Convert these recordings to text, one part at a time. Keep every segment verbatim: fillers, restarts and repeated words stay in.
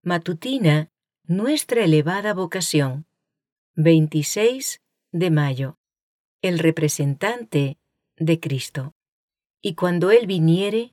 Matutina, nuestra elevada vocación. veintiséis de mayo. El representante de Cristo. Y cuando Él viniere,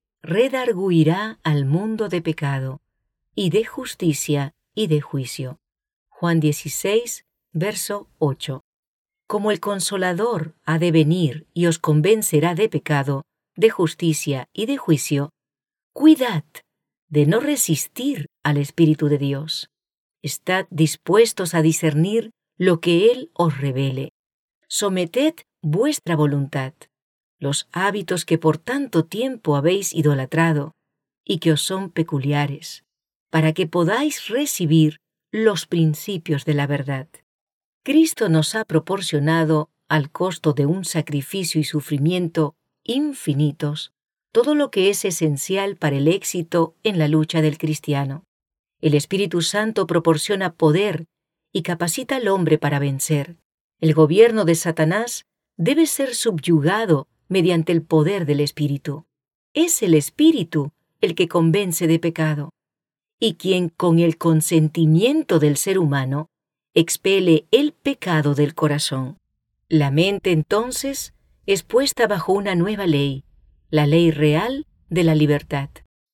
redarguirá al mundo de pecado, y de justicia y de juicio. Juan dieciséis, verso ocho. Como el Consolador ha de venir y os convencerá de pecado, de justicia y de juicio, cuidad de no resistir al Espíritu de Dios. Estad dispuestos a discernir lo que Él os revele. Someted vuestra voluntad, los hábitos que por tanto tiempo habéis idolatrado y que os son peculiares, para que podáis recibir los principios de la verdad. Cristo nos ha proporcionado, al costo de un sacrificio y sufrimiento infinitos, todo lo que es esencial para el éxito en la lucha del cristiano. El Espíritu Santo proporciona poder y capacita al hombre para vencer. El gobierno de Satanás debe ser subyugado mediante el poder del Espíritu. Es el Espíritu el que convence de pecado, y quien con el consentimiento del ser humano expele el pecado del corazón. La mente entonces es puesta bajo una nueva ley, la ley real de la libertad.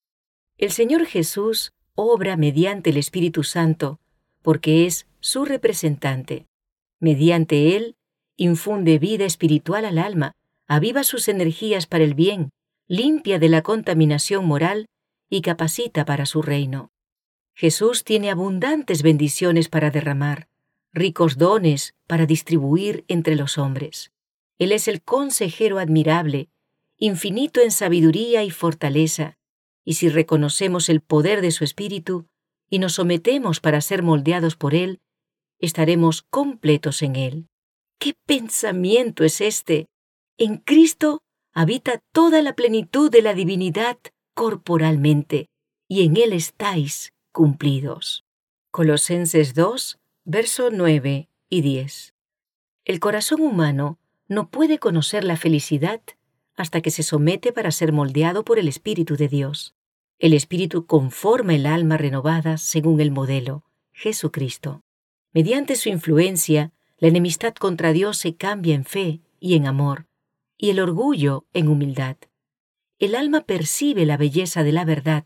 El Señor Jesús obra mediante el Espíritu Santo porque es su representante. Mediante Él infunde vida espiritual al alma, aviva sus energías para el bien, limpia de la contaminación moral y capacita para su reino. Jesús tiene abundantes bendiciones para derramar, ricos dones para distribuir entre los hombres. Él es el consejero admirable, infinito en sabiduría y fortaleza, y si reconocemos el poder de su Espíritu y nos sometemos para ser moldeados por Él, estaremos completos en Él. ¿Qué pensamiento es este? En Cristo habita toda la plenitud de la divinidad corporalmente, y en Él estáis cumplidos. Colosenses dos, verso nueve y diez. El corazón humano no puede conocer la felicidad hasta que se somete para ser moldeado por el Espíritu de Dios. El Espíritu conforma el alma renovada según el modelo, Jesucristo. Mediante su influencia, la enemistad contra Dios se cambia en fe y en amor, y el orgullo en humildad. El alma percibe la belleza de la verdad,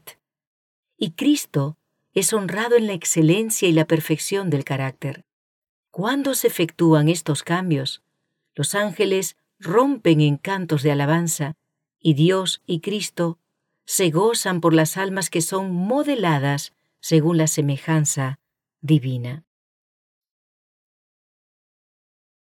y Cristo es honrado en la excelencia y la perfección del carácter. Cuando se efectúan estos cambios, los ángeles rompen en cantos de alabanza, y Dios y Cristo se gozan por las almas que son modeladas según la semejanza divina.